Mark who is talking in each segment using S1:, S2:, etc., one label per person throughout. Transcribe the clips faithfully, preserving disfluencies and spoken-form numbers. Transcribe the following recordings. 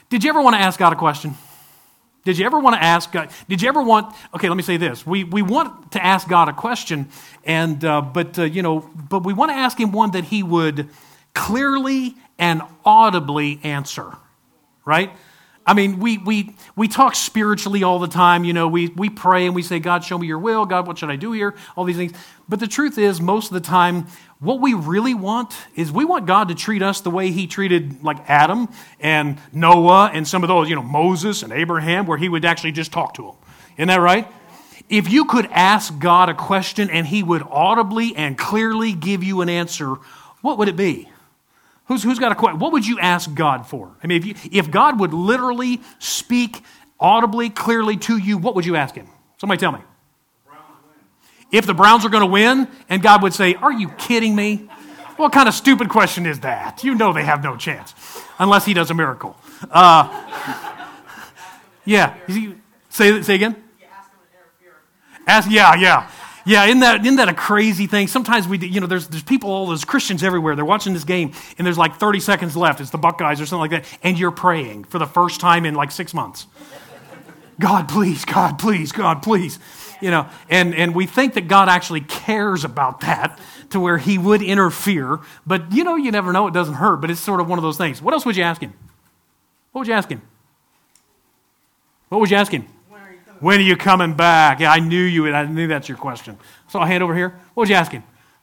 S1: Did you ever want to ask God a question? Did you ever want to ask God? Did you ever want? Okay, let me say this: we we want to ask God a question, and uh, but uh, you know, but we want to ask Him one that He would clearly and audibly answer, right? I mean, we we we talk spiritually all the time. You know, we we pray and we say, God, show me your will. God, what should I do here? All these things. But the truth is, most of the time, what we really want is we want God to treat us the way He treated like Adam and Noah and some of those, you know, Moses and Abraham, where He would actually just talk to them. Isn't that right? If you could ask God a question and He would audibly and clearly give you an answer, what would it be? Who's, who's got a question? What would you ask God for? I mean, if, you, if God would literally speak audibly, clearly to you, what would you ask Him? Somebody tell me. If the Browns are going to win, and God would say, are you kidding me? What kind of stupid question is that? You know they have no chance, unless He does a miracle. Uh, yeah. Say, say again? Ask, yeah, yeah. Yeah, isn't that, isn't that a crazy thing? Sometimes we, you know, there's there's people, all those Christians everywhere. They're watching this game, and there's like thirty seconds left. It's the Buckeyes or something like that, and you're praying for the first time in like six months. God, please, God, please, God, please. You know, and, and we think that God actually cares about that to where He would interfere. But, you know, you never know. It doesn't hurt, but it's sort of one of those things. What else would you ask Him? What would you ask Him? What would you ask Him? When are you coming back? Yeah, I knew you would. I knew that's your question. So a hand over here. What would you ask Him?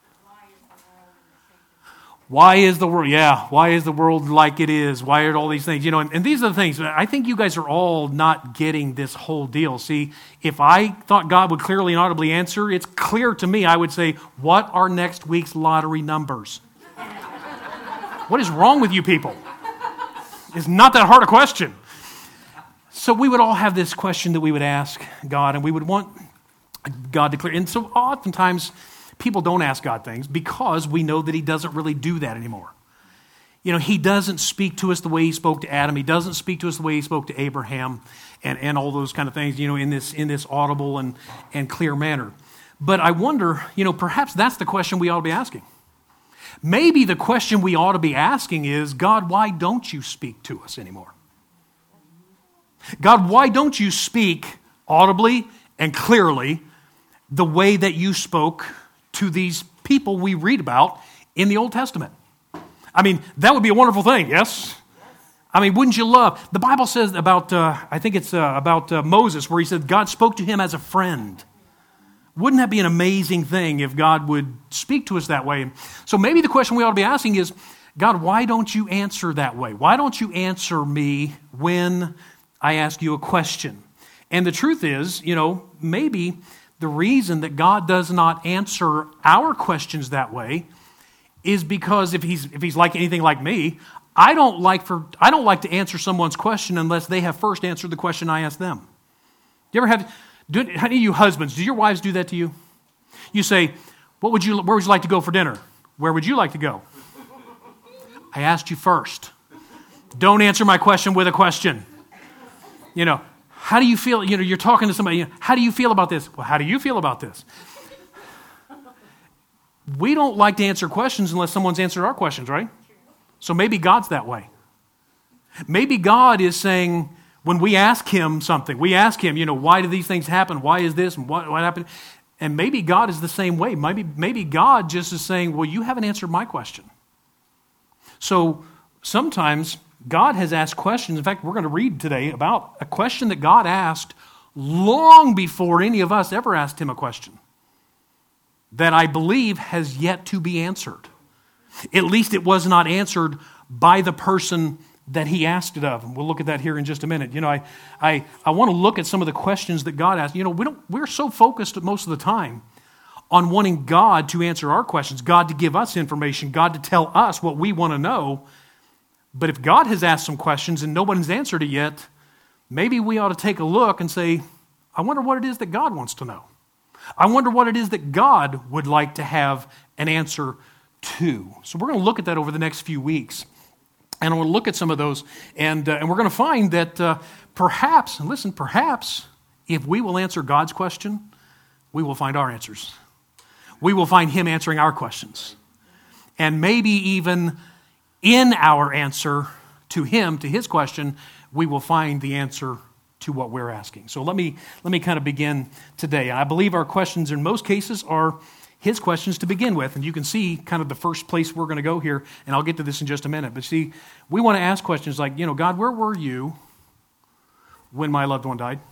S1: Why is the world, yeah, why is the world like it is? Why are all these things? You know, and, and these are the things. I think you guys are all not getting this whole deal. See, if I thought God would clearly and audibly answer, it's clear to me, I would say, what are next week's lottery numbers? What is wrong with you people? It's not that hard a question. So we would all have this question that we would ask God, and we would want God to clear. And so oftentimes, people don't ask God things because we know that He doesn't really do that anymore. You know, He doesn't speak to us the way He spoke to Adam. He doesn't speak to us the way He spoke to Abraham and, and all those kind of things, you know, in this in this audible and, and clear manner. But I wonder, you know, perhaps that's the question we ought to be asking. Maybe the question we ought to be asking is, God, why don't you speak to us anymore? God, why don't you speak audibly and clearly the way that you spoke to these people we read about in the Old Testament? I mean, that would be a wonderful thing, yes? I mean, wouldn't you love? The Bible says about, uh, I think it's uh, about uh, Moses, where he said God spoke to him as a friend. Wouldn't that be an amazing thing if God would speak to us that way? So maybe the question we ought to be asking is, God, why don't you answer that way? Why don't you answer me when I ask you a question? And the truth is, you know, maybe the reason that God does not answer our questions that way is because if he's if he's like anything like me, I don't like for I don't like to answer someone's question unless they have first answered the question I asked them. Do you ever have? Do any of you husbands? Do your wives do that to you? You say, "What would you? Where would you like to go for dinner? Where would you like to go?" I asked you first. Don't answer my question with a question. You know, how do you feel? You know, you're talking to somebody. You know, how do you feel about this? Well, how do you feel about this? We don't like to answer questions unless someone's answered our questions, right? So maybe God's that way. Maybe God is saying, when we ask Him something, we ask Him, you know, why do these things happen? Why is this? And what, what happened? And maybe God is the same way. Maybe, maybe God just is saying, well, you haven't answered my question. So sometimes God has asked questions. In fact, we're going to read today about a question that God asked long before any of us ever asked Him a question that I believe has yet to be answered. At least it was not answered by the person that He asked it of. And we'll look at that here in just a minute. You know, I I, I want to look at some of the questions that God asked. You know, we don't, we're so focused most of the time on wanting God to answer our questions, God to give us information, God to tell us what we want to know. But if God has asked some questions and no one's answered it yet, maybe we ought to take a look and say, I wonder what it is that God wants to know. I wonder what it is that God would like to have an answer to. So we're going to look at that over the next few weeks. And I want to look at some of those. And, uh, and we're going to find that uh, perhaps, and listen, perhaps if we will answer God's question, we will find our answers. We will find Him answering our questions. And maybe even in our answer to Him, to His question, we will find the answer to what we're asking. So let me let me kind of begin today. I believe our questions in most cases are his questions to begin with, and you can see kind of the first place we're going to go here, and I'll get to this in just a minute. But see, we want to ask questions like, you know, God, where were you when my loved one died?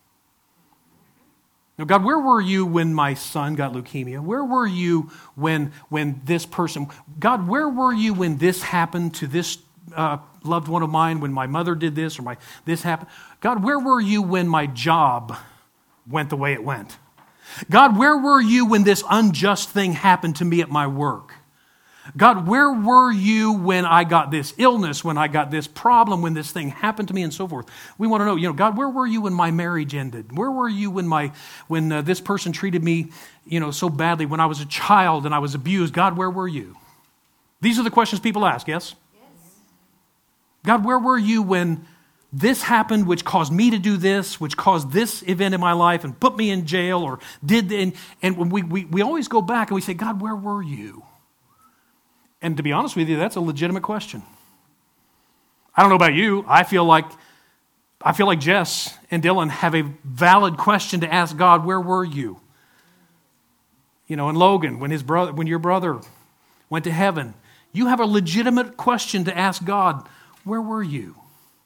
S1: Now, God, where were you when my son got leukemia? Where were you when when this person? God, where were you when this happened to this uh, loved one of mine? When my mother did this or my this happened? God, where were you when my job went the way it went? God, where were you when this unjust thing happened to me at my work? God, where were you when I got this illness, when I got this problem, when this thing happened to me, and so forth? We want to know, you know, God, where were you when my marriage ended? Where were you when my when uh, this person treated me, you know, so badly when I was a child and I was abused? God, where were you? These are the questions people ask, yes? Yes. God, where were you when this happened, which caused me to do this, which caused this event in my life and put me in jail or did, and, and we, we, we always go back and we say, God, where were you? And to be honest with you, that's a legitimate question. I don't know about you. I feel like I feel like Jess and Dylan have a valid question to ask God, where were you? You know, and Logan, when his brother, when your brother went to heaven, you have a legitimate question to ask God, where were you?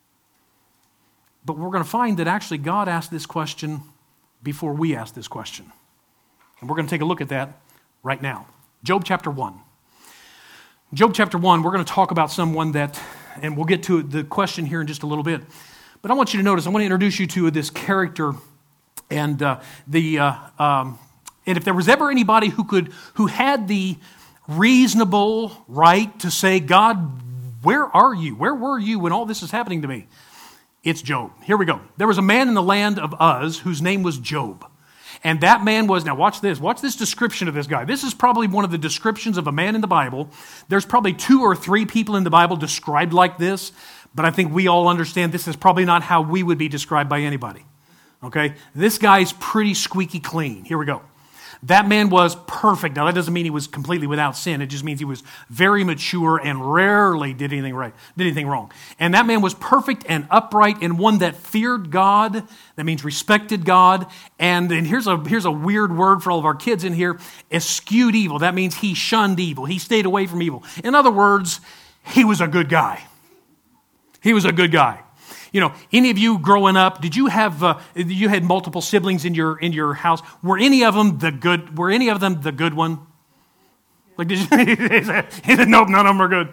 S1: But we're going to find that actually God asked this question before we asked this question. And we're going to take a look at that right now. Job chapter one. Job chapter one, we're going to talk about someone that, and we'll get to the question here in just a little bit. But I want you to notice, I want to introduce you to this character, and uh, the uh, um, and if there was ever anybody who could, who had the reasonable right to say, God, where are you? Where were you when all this is happening to me? It's Job. Here we go. There was a man in the land of Uz whose name was Job. And that man was, now watch this, watch this description of this guy. This is probably one of the descriptions of a man in the Bible. There's probably two or three people in the Bible described like this, but I think we all understand this is probably not how we would be described by anybody. Okay? This guy's pretty squeaky clean. Here we go. That man was perfect. Now, that doesn't mean he was completely without sin. It just means he was very mature and rarely did anything right, did anything wrong. And that man was perfect and upright and one that feared God. That means respected God. And, and here's a here's a weird word for all of our kids in here, eschewed evil. That means he shunned evil. He stayed away from evil. In other words, he was a good guy. He was a good guy. You know, any of you growing up, did you have, uh, you had multiple siblings in your in your house? Were any of them the good, were any of them the good one? Like, did you, he said, he said, nope, none of them are good.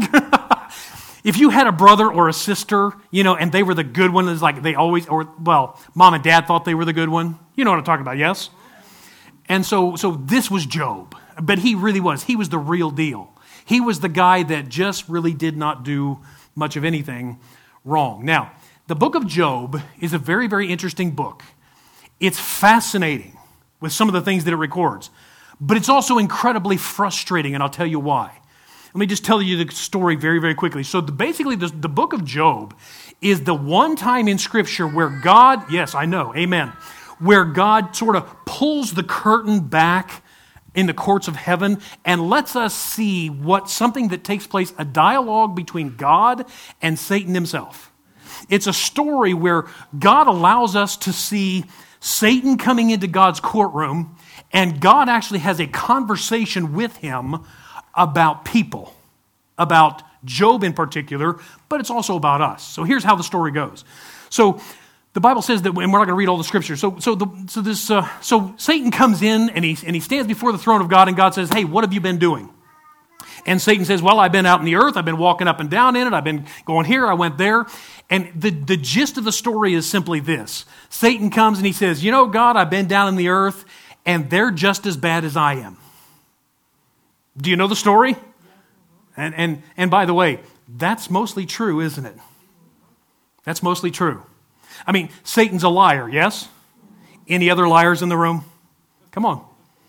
S1: If you had a brother or a sister, you know, and they were the good one, it's like they always, or, well, mom and dad thought they were the good one. You know what I'm talking about, yes? And so, so this was Job, but he really was. He was the real deal. He was the guy that just really did not do much of anything wrong. Now, the book of Job is a very, very interesting book. It's fascinating with some of the things that it records, but it's also incredibly frustrating, and I'll tell you why. Let me just tell you the story very, very quickly. So the, basically, the, the book of Job is the one time in Scripture where God, yes, I know, amen, where God sort of pulls the curtain back in the courts of heaven and lets us see what something that takes place, a dialogue between God and Satan himself. It's a story where God allows us to see Satan coming into God's courtroom, and God actually has a conversation with him about people, about Job in particular, but it's also about us. So here's how the story goes. So the Bible says that, and we're not going to read all the scriptures. So, so, the, so this, uh, so Satan comes in and he and he stands before the throne of God, and God says, "Hey, what have you been doing?" And Satan says, "Well, I've been out in the earth. I've been walking up and down in it. I've been going here. I went there." And the the gist of the story is simply this: Satan comes and he says, "You know, God, I've been down in the earth, and they're just as bad as I am." Do you know the story? And and and by the way, that's mostly true, isn't it? That's mostly true. I mean, Satan's a liar, yes? Any other liars in the room? Come on.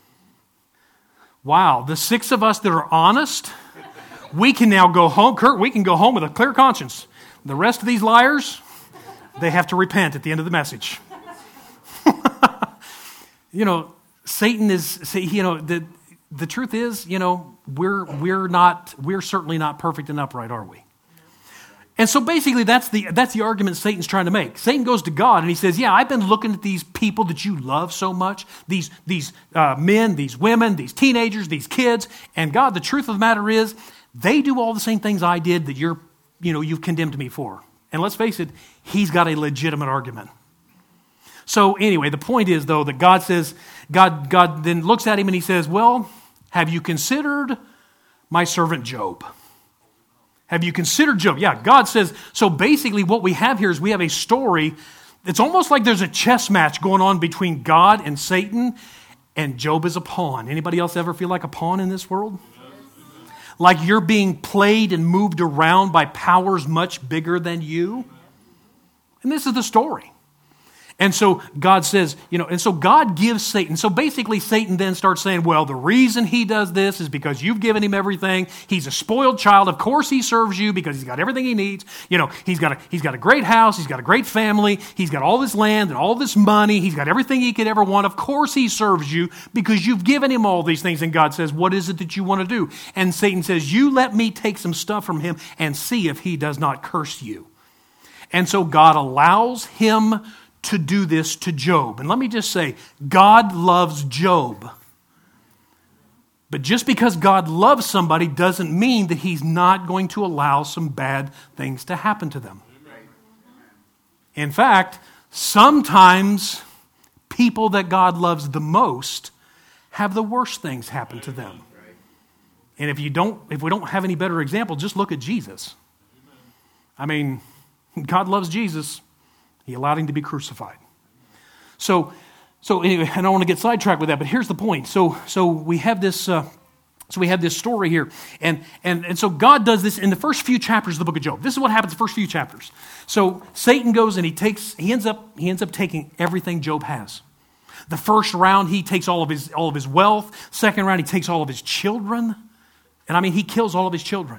S1: Wow, the six of us that are honest, we can now go home. Kurt, we can go home with a clear conscience. The rest of these liars, they have to repent at the end of the message. You know, Satan is, you know, the the truth is, you know, we're we're not, we're certainly not perfect and upright, are we? And so basically that's the, that's the argument Satan's trying to make. Satan goes to God and he says, yeah, I've been looking at these people that you love so much, these, these uh, men, these women, these teenagers, these kids, and God, the truth of the matter is, they do all the same things I did that you're, you know, you've condemned me for. And let's face it, he's got a legitimate argument. So anyway, the point is, though, that God says, God, God then looks at him and he says, well, have you considered my servant Job? Have you considered Job? Yeah, God says, so basically what we have here is we have a story. It's almost like there's a chess match going on between God and Satan, and Job is a pawn. Anybody else ever feel like a pawn in this world? Like you're being played and moved around by powers much bigger than you? And this is the story. And so God says, you know, and so God gives Satan. So basically Satan then starts saying, well, the reason he does this is because you've given him everything. He's a spoiled child. Of course he serves you because he's got everything he needs. You know, he's got a, he's got a great house. He's got a great family. He's got all this land and all this money. He's got everything he could ever want. Of course he serves you because you've given him all these things. And God says, what is it that you want to do? And Satan says, you let me take some stuff from him and see if he does not curse you. And so God allows him to do this to Job. And let me just say, God loves Job. But just because God loves somebody doesn't mean that he's not going to allow some bad things to happen to them. In fact, sometimes people that God loves the most have the worst things happen to them. And if you don't, if we don't have any better example, just look at Jesus. I mean, God loves Jesus. He allowed him to be crucified. So, so anyway, I don't want to get sidetracked with that, but here's the point. So, so we have this, uh, so we have this story here, and and and so God does this in the first few chapters of the book of Job. This is what happens in the first few chapters. So Satan goes and he takes, he ends up, he ends up taking everything Job has. The first round, he takes all of his all of his wealth. Second round, he takes all of his children, and I mean, he kills all of his children.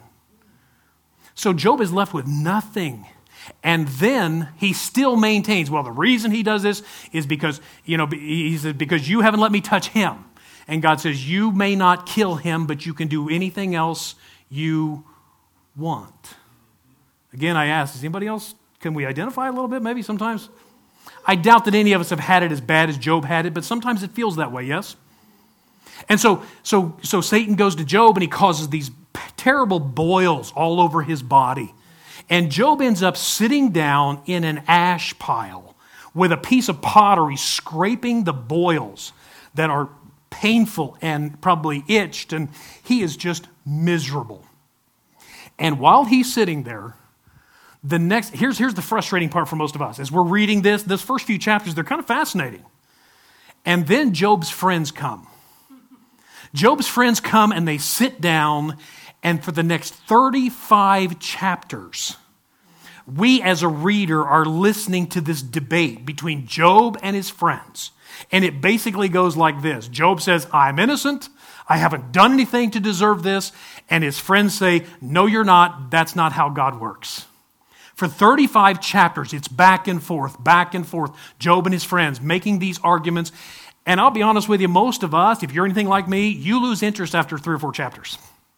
S1: So Job is left with nothing. And then he still maintains, well, the reason he does this is because, you know, he said, because you haven't let me touch him. And God says, you may not kill him, but you can do anything else you want. Again, I ask, is anybody else, can we identify a little bit maybe sometimes? I doubt that any of us have had it as bad as Job had it, but sometimes it feels that way, yes? And so, so, so Satan goes to Job and he causes these terrible boils all over his body. And Job ends up sitting down in an ash pile with a piece of pottery scraping the boils that are painful and probably itched, and he is just miserable. And while he's sitting there, the next, here's, here's the frustrating part for most of us. As we're reading this, this first few chapters, they're kind of fascinating. And then Job's friends come. Job's friends come and they sit down, and for the next thirty-five chapters, we as a reader are listening to this debate between Job and his friends. And it basically goes like this. Job says, I'm innocent. I haven't done anything to deserve this. And his friends say, no, you're not. That's not how God works. For thirty-five chapters, it's back and forth, back and forth. Job and his friends making these arguments. And I'll be honest with you, most of us, if you're anything like me, you lose interest after three or four chapters.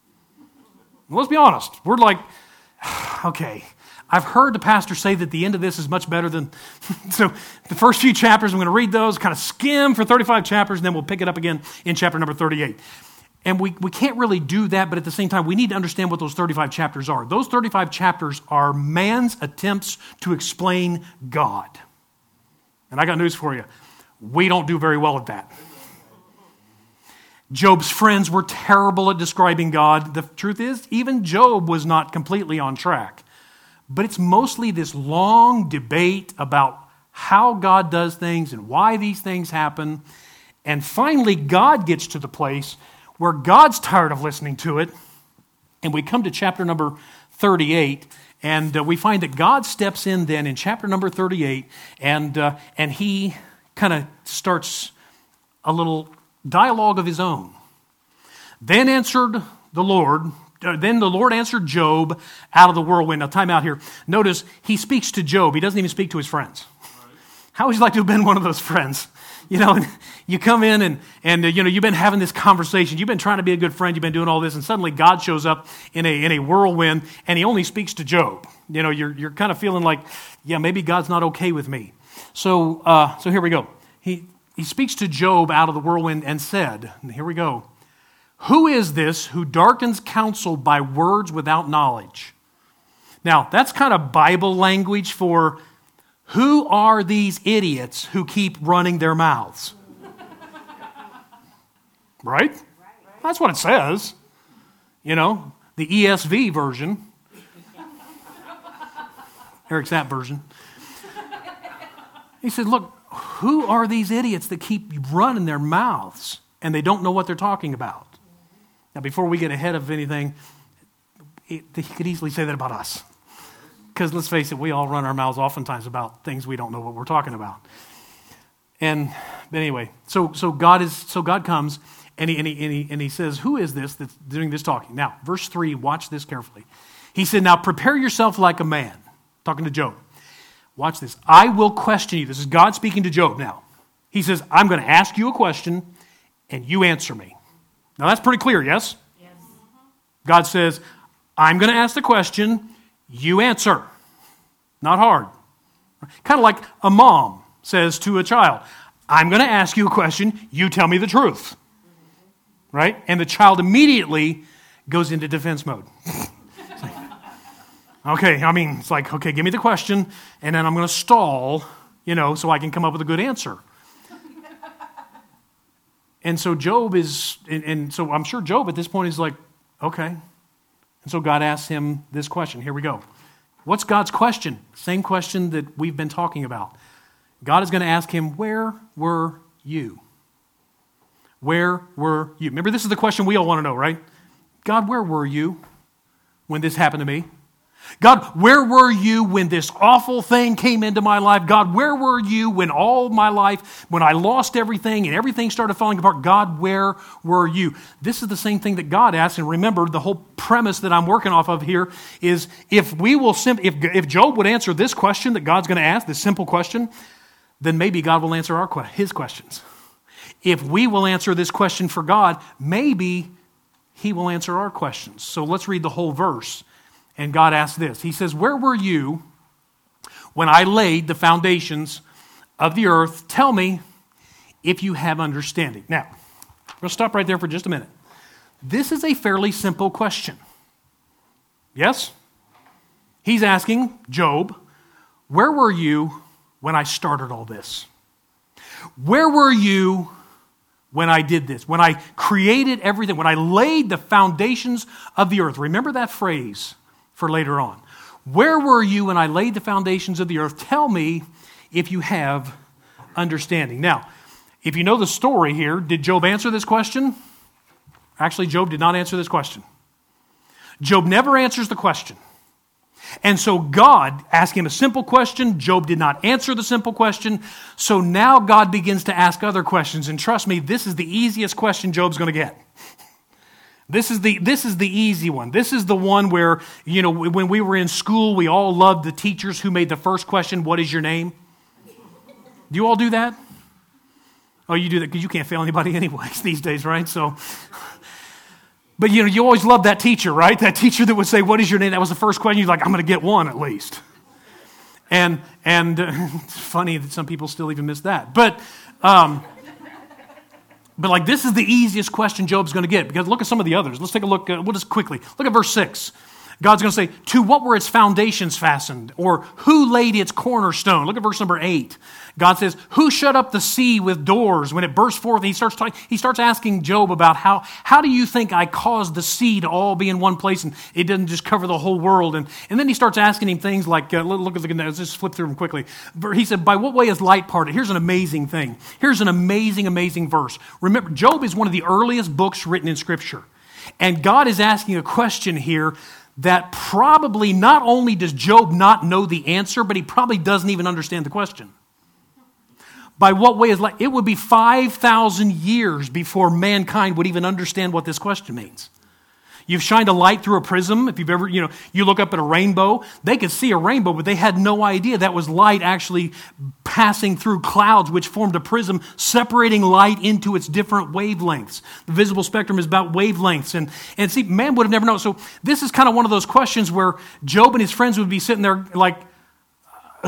S1: Let's be honest. We're like, okay, I've heard the pastor say that the end of this is much better than... So the first few chapters, I'm going to read those, kind of skim for thirty-five chapters, and then we'll pick it up again in chapter number thirty-eight. And we, we can't really do that, but at the same time, we need to understand what those thirty-five chapters are. Those thirty-five chapters are man's attempts to explain God. And I got news for you. We don't do very well at that. Job's friends were terrible at describing God. The truth is, even Job was not completely on track. But it's mostly this long debate about how God does things and why these things happen. And finally, God gets to the place where God's tired of listening to it. And we come to chapter number thirty-eight, and uh, we find that God steps in then in chapter number thirty-eight, and, uh, and he kind of starts a little dialogue of his own. Then answered the Lord, uh, then the Lord answered Job out of the whirlwind. Now, time out here. Notice he speaks to Job. He doesn't even speak to his friends. How would you like to have been one of those friends? you know, you come in and, and uh, you know, you've been having this conversation. You've been trying to be a good friend. You've been doing all this. And suddenly God shows up in a in a whirlwind, and he only speaks to Job. You know, you're you're kind of feeling like, yeah, maybe God's not okay with me. So uh, so here we go. He, he speaks to Job out of the whirlwind and said, and here we go, who is this who darkens counsel by words without knowledge? Now, that's kind of Bible language for who are these idiots who keep running their mouths? Right? That's what it says. You know, the E S V version. Eric's that version. He said, look, who are these idiots that keep running their mouths and they don't know what they're talking about? Now, before we get ahead of anything, he could easily say that about us. Because let's face it, we all run our mouths oftentimes about things we don't know what we're talking about. And but anyway, so so God is so God comes and he and he and he, and he says, who is this that's doing this talking? Now, verse three, watch this carefully. He said, now prepare yourself like a man, talking to Job. Watch this. I will question you. This is God speaking to Job now. He says, I'm going to ask you a question and you answer me. Now that's pretty clear, yes? Yes. God says, I'm going to ask the question, you answer. Not hard. Kind of like a mom says to a child, I'm going to ask you a question, you tell me the truth. Right? And the child immediately goes into defense mode. Like, okay, I mean, it's like, okay, give me the question, and then I'm going to stall, you know, so I can come up with a good answer. And so Job is, and, and so I'm sure Job at this point is like, okay. And so God asks him this question. Here we go. What's God's question? Same question that we've been talking about. God is going to ask him, where were you? Where were you? Remember, this is the question we all want to know, right? God, where were you when this happened to me? God, where were you when this awful thing came into my life? God, where were you when all my life, when I lost everything and everything started falling apart? God, where were you? This is the same thing that God asks. And remember, the whole premise that I'm working off of here is if we will, sim- if, if Job would answer this question that God's going to ask, this simple question, then maybe God will answer our his questions. If we will answer this question for God, maybe he will answer our questions. So let's read the whole verse. And God asks this. He says, where were you when I laid the foundations of the earth? Tell me if you have understanding. Now, we'll stop right there for just a minute. This is a fairly simple question. Yes? He's asking Job, where were you when I started all this? Where were you when I did this? When I created everything? When I laid the foundations of the earth? Remember that phrase for later on. Where were you when I laid the foundations of the earth? Tell me if you have understanding. Now, if you know the story here, did Job answer this question? Actually, Job did not answer this question. Job never answers the question. And so God asked him a simple question. Job did not answer the simple question. So now God begins to ask other questions. And trust me, this is the easiest question Job's going to get. This is the this is the easy one. This is the one where, you know, when we were in school, we all loved the teachers who made the first question, what is your name? Do you all do that? Oh, you do that because you can't fail anybody anyways these days, right? So, but you know, you always loved that teacher, right? That teacher that would say, what is your name? That was the first question. You're like, I'm going to get one at least. And, and uh, it's funny that some people still even miss that. But, um, But like this is the easiest question Job's going to get because look at some of the others. Let's take a look. Uh, we'll just quickly look at verse six. God's going to say, to what were its foundations fastened? Or who laid its cornerstone? Look at verse number eight. God says, who shut up the sea with doors when it burst forth? And he starts talking, he starts asking Job about how, how do you think I caused the sea to all be in one place and it doesn't just cover the whole world? And, and then he starts asking him things like, uh, look at the, let's just flip through them quickly. He said, by what way is light parted? Here's an amazing thing. Here's an amazing, amazing verse. Remember, Job is one of the earliest books written in Scripture. And God is asking a question here that probably not only does Job not know the answer, but he probably doesn't even understand the question. By what way is light? It would be five thousand years before mankind would even understand what this question means. You've shined a light through a prism. If you've ever, you know, you look up at a rainbow, they could see a rainbow, but they had no idea that was light actually passing through clouds, which formed a prism, separating light into its different wavelengths. The visible spectrum is about wavelengths. And, and see, man would have never known. So this is kind of one of those questions where Job and his friends would be sitting there like, I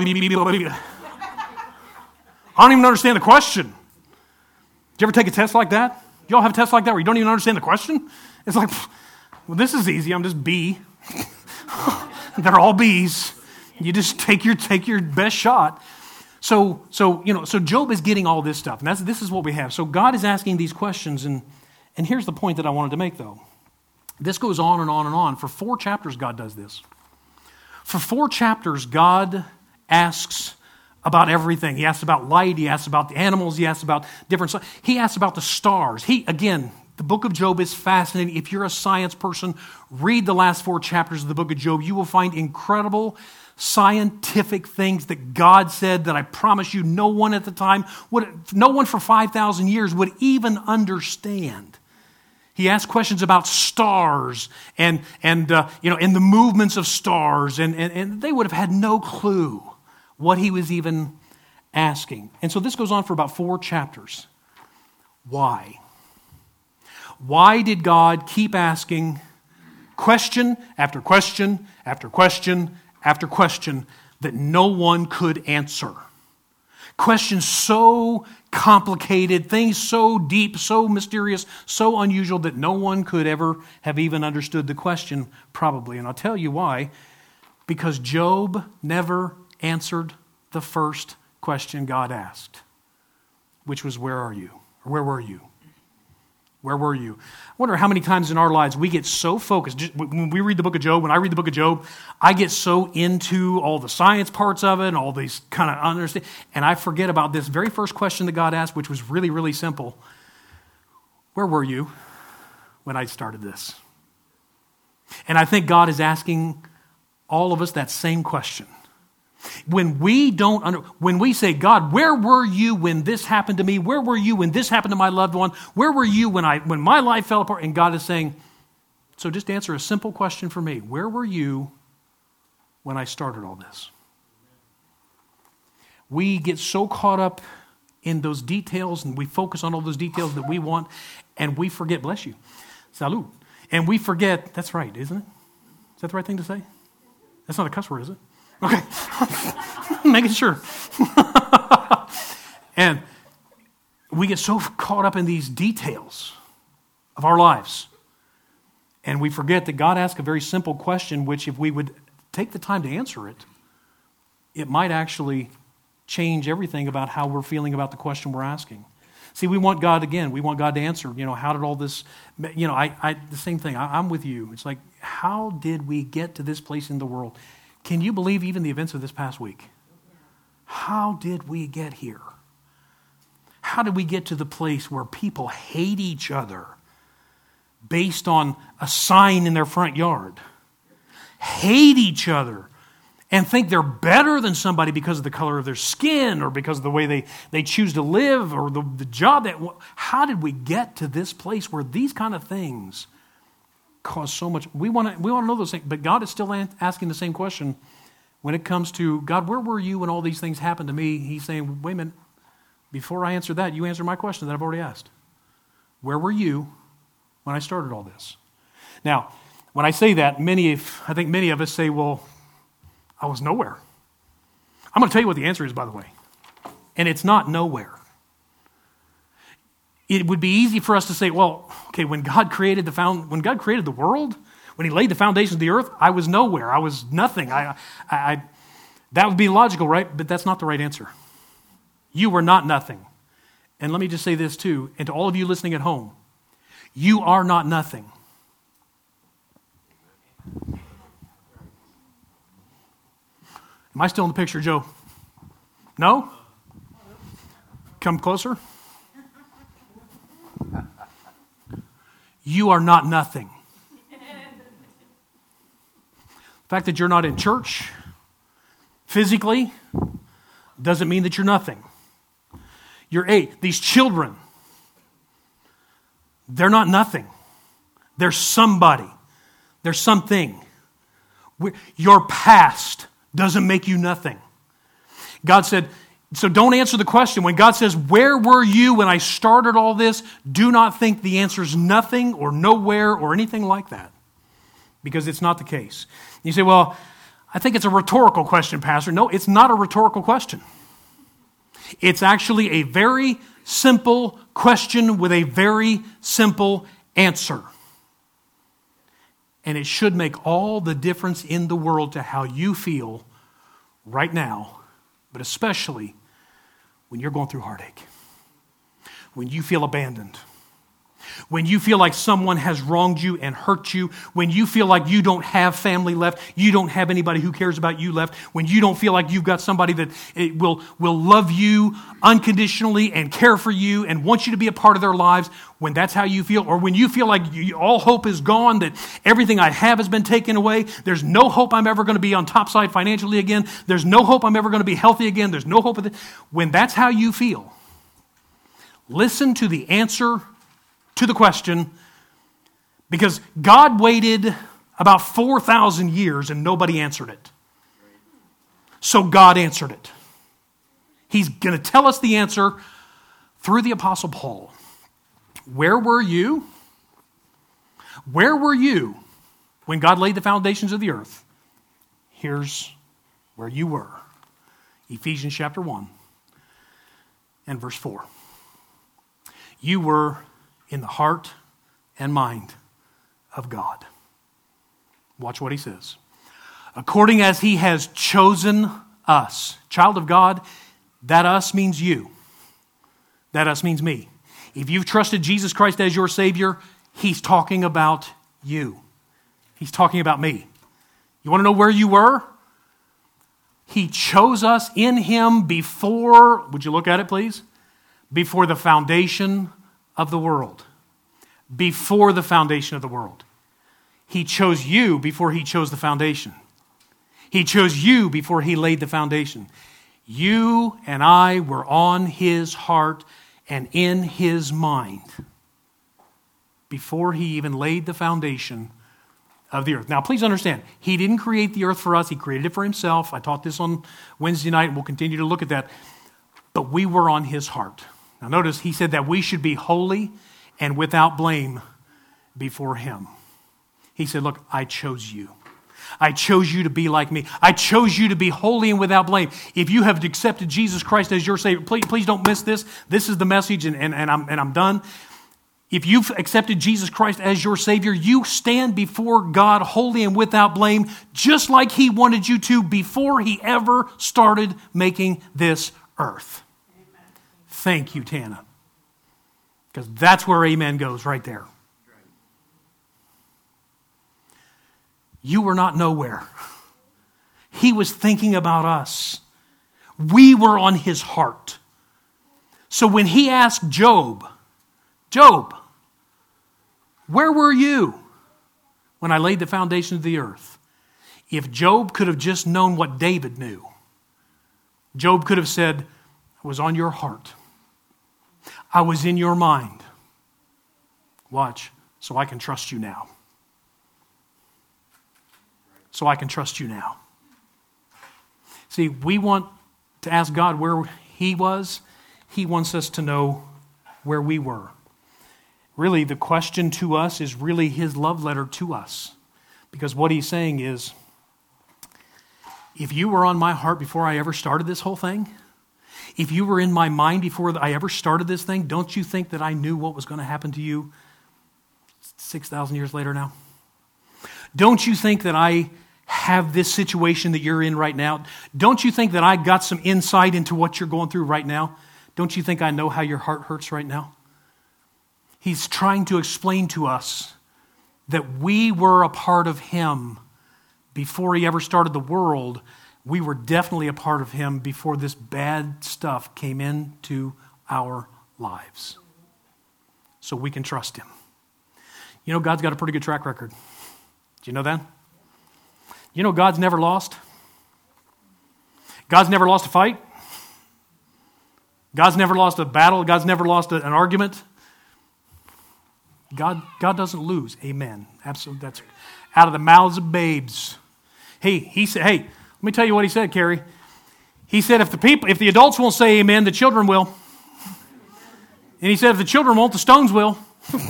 S1: don't even understand the question. Did you ever take a test like that? Y'all have tests like that where you don't even understand the question? It's like, well, this is easy. I'm just B. They're all B's. You just take your take your best shot. So, so you know, so Job is getting all this stuff, and that's this is what we have. So God is asking these questions, and and here's the point that I wanted to make, though. This goes on and on and on. For four chapters, God does this. For four chapters, God asks about everything. He asks about light. He asks about the animals. He asks about different. He asks about the stars. He again, the book of Job is fascinating. If you're a science person, read the last four chapters of the book of Job. You will find incredible scientific things that God said that I promise you, no one at the time would, no one for five thousand years would even understand. He asked questions about stars and and uh, you know and the movements of stars, and, and and they would have had no clue what he was even asking. And so this goes on for about four chapters. Why? Why did God keep asking question after question after question after question that no one could answer? Questions so complicated, things so deep, so mysterious, so unusual that no one could ever have even understood the question, probably. And I'll tell you why. Because Job never answered the first question God asked, which was, where are you? Or where were you? Where were you? I wonder how many times in our lives we get so focused. Just, when we read the book of Job, when I read the book of Job, I get so into all the science parts of it and all these kind of understand, and I forget about this very first question that God asked, which was really, really simple. Where were you when I started this? And I think God is asking all of us that same question. When we don't, under, when we say, God, where were you when this happened to me? Where were you when this happened to my loved one? Where were you when I when my life fell apart? And God is saying, so just answer a simple question for me. Where were you when I started all this? We get so caught up in those details, and we focus on all those details that we want, and we forget, bless you, salud. And we forget, that's right, isn't it? Is that the right thing to say? That's not a cuss word, is it? Okay, making sure. And we get so caught up in these details of our lives, and we forget that God asked a very simple question, which if we would take the time to answer it, it might actually change everything about how we're feeling about the question we're asking. See, we want God, again, we want God to answer, you know, how did all this, you know, I, I the same thing, I, I'm with you. It's like, how did we get to this place in the world? Can you believe even the events of this past week? How did we get here? How did we get to the place where people hate each other based on a sign in their front yard? Hate each other and think they're better than somebody because of the color of their skin or because of the way they, they choose to live or the, the job that... How did we get to this place where these kind of things cause so much? We want to we want to know those things, but God is still asking the same question when it comes to, God, where were you when all these things happened to me? He's saying, wait a minute, before I answer that, you answer my question that I've already asked. Where were you when I started all this? Now, when I say that, many, of, I think many of us say, well, I was nowhere. I'm going to tell you what the answer is, by the way, and it's not nowhere. It would be easy for us to say, well, okay, when God created the found, when God created the world, when He laid the foundations of the earth, I was nowhere. I was nothing. I, I, I, that would be logical, right? But that's not the right answer. You were not nothing. And let me just say this too, and to all of you listening at home, you are not nothing. Am I still in the picture, Joe? No? Come closer. You are not nothing. The fact that you're not in church physically doesn't mean that you're nothing. You're eight. These children, they're not nothing. There's somebody. There's something. Your past doesn't make you nothing. God said, so don't answer the question. When God says, where were you when I started all this? Do not think the answer is nothing or nowhere or anything like that. Because it's not the case. You say, well, I think it's a rhetorical question, Pastor. No, it's not a rhetorical question. It's actually a very simple question with a very simple answer. And it should make all the difference in the world to how you feel right now, but especially when you're going through heartache, when you feel abandoned, when you feel like someone has wronged you and hurt you, when you feel like you don't have family left, you don't have anybody who cares about you left, when you don't feel like you've got somebody that will, will love you unconditionally and care for you and want you to be a part of their lives, when that's how you feel, or when you feel like you, all hope is gone, that everything I have has been taken away, there's no hope I'm ever going to be on top side financially again, there's no hope I'm ever going to be healthy again, there's no hope of it. When that's how you feel, listen to the answer to the question, because God waited about four thousand years and nobody answered it. So God answered it. He's going to tell us the answer through the Apostle Paul. Where were you? Where were you when God laid the foundations of the earth? Here's where you were. Ephesians chapter one and verse four. You were in the heart and mind of God. Watch what he says. According as he has chosen us. Child of God, that us means you. That us means me. If you've trusted Jesus Christ as your Savior, he's talking about you. He's talking about me. You want to know where you were? He chose us in him before, would you look at it please? Before the foundation of the world. Before the foundation of the world. He chose you before he chose the foundation. He chose you before he laid the foundation. You and I were on his heart and in his mind before he even laid the foundation of the earth. Now, please understand, he didn't create the earth for us. He created it for himself. I taught this on Wednesday night, and we'll continue to look at that. But we were on his heart. Now notice, he said that we should be holy and without blame before him. He said, look, I chose you. I chose you to be like me. I chose you to be holy and without blame. If you have accepted Jesus Christ as your Savior, please, please don't miss this. This is the message, and, and, and, I'm, and I'm done. If you've accepted Jesus Christ as your Savior, you stand before God holy and without blame, just like he wanted you to before he ever started making this earth. Thank you, Tana. Because that's where amen goes, right there. You were not nowhere. He was thinking about us. We were on his heart. So when he asked Job, Job, where were you when I laid the foundation of the earth? If Job could have just known what David knew, Job could have said, I was on your heart. I was in your mind. Watch, so I can trust you now. So I can trust you now. See, we want to ask God where he was. He wants us to know where we were. Really, the question to us is really his love letter to us. Because what he's saying is, if you were on my heart before I ever started this whole thing, if you were in my mind before I ever started this thing, don't you think that I knew what was going to happen to you six thousand years later now? Don't you think that I have this situation that you're in right now? Don't you think that I got some insight into what you're going through right now? Don't you think I know how your heart hurts right now? He's trying to explain to us that we were a part of him before he ever started the world. We were definitely a part of him before this bad stuff came into our lives. So we can trust him. You know, God's got a pretty good track record. Do you know that? You know, God's never lost. God's never lost a fight. God's never lost a battle. God's never lost an argument. God, God doesn't lose. Amen. Absolutely. That's out of the mouths of babes. Hey, he said, hey, let me tell you what he said, Carrie. He said, if the people, if the adults won't say amen, the children will. And he said, if the children won't, the stones will.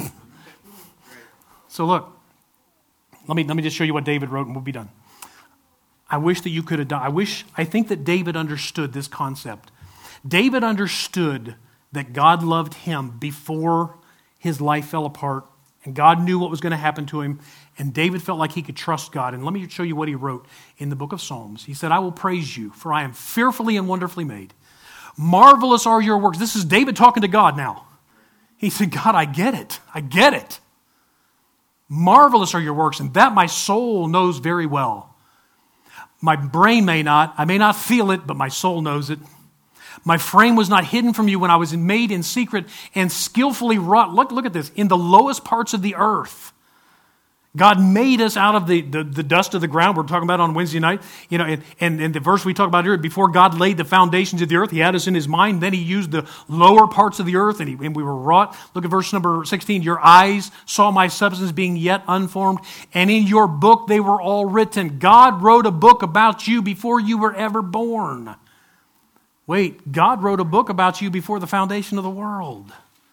S1: So look, let me, let me just show you what David wrote and we'll be done. I wish that you could have done, I wish, I think that David understood this concept. David understood that God loved him before his life fell apart, and God knew what was going to happen to him, and David felt like he could trust God. And let me show you what he wrote in the book of Psalms. He said, I will praise you, for I am fearfully and wonderfully made. Marvelous are your works. This is David talking to God now. He said, God, I get it. I get it. Marvelous are your works, and that my soul knows very well. My brain may not, I may not feel it, but my soul knows it. My frame was not hidden from you when I was made in secret and skillfully wrought. Look, look at this. In the lowest parts of the earth, God made us out of the, the, the dust of the ground. We're talking about on Wednesday night. You know, and, and, and the verse we talked about here, before God laid the foundations of the earth, he had us in his mind. Then he used the lower parts of the earth and, he, and we were wrought. Look at verse number sixteen. Your eyes saw my substance being yet unformed, and in your book they were all written. God wrote a book about you before you were ever born. Wait, God wrote a book about you before the foundation of the world.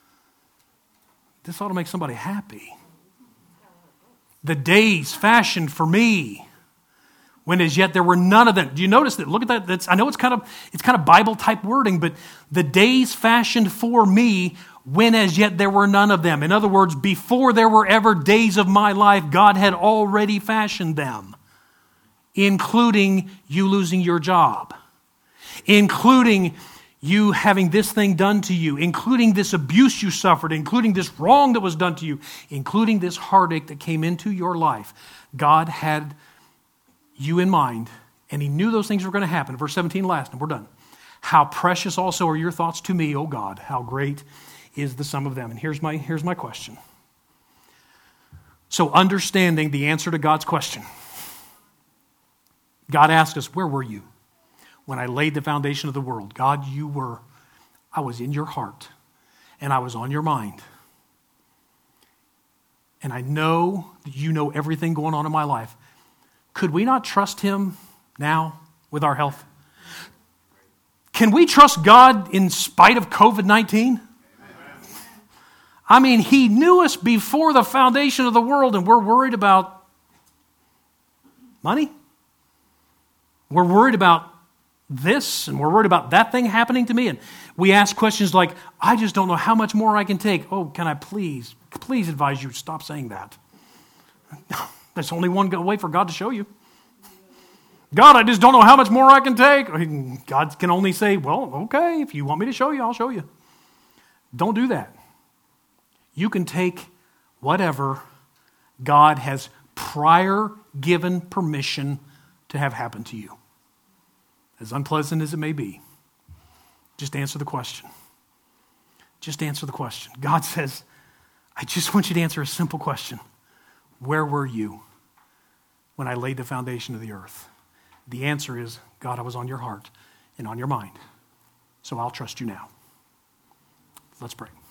S1: This ought to make somebody happy. The days fashioned for me, when as yet there were none of them. Do you notice that? Look at that. That's, I know it's kind of it's kind of Bible type wording, but the days fashioned for me, when as yet there were none of them. In other words, before there were ever days of my life, God had already fashioned them, including you losing your job, including you having this thing done to you, including this abuse you suffered, including this wrong that was done to you, including this heartache that came into your life. God had you in mind, and he knew those things were going to happen. Verse seventeen last, and we're done. How precious also are your thoughts to me, O God. How great is the sum of them. And here's my, here's my question. So understanding the answer to God's question. God asked us, where were you when I laid the foundation of the world? God, you were, I was in your heart, and I was on your mind. And I know that you know everything going on in my life. Could we not trust him now with our health? Can we trust God in spite of covid nineteen? I mean, he knew us before the foundation of the world, and we're worried about money? We're worried about this, and we're worried about that thing happening to me. And we ask questions like, I just don't know how much more I can take. Oh, can I please, please advise you, stop saying that. There's only one way for God to show you. God, I just don't know how much more I can take. God can only say, well, okay, if you want me to show you, I'll show you. Don't do that. You can take whatever God has prior given permission to have happen to you. As unpleasant as it may be, just answer the question. Just answer the question. God says, I just want you to answer a simple question. Where were you when I laid the foundation of the earth? The answer is, God, I was on your heart and on your mind. So I'll trust you now. Let's pray.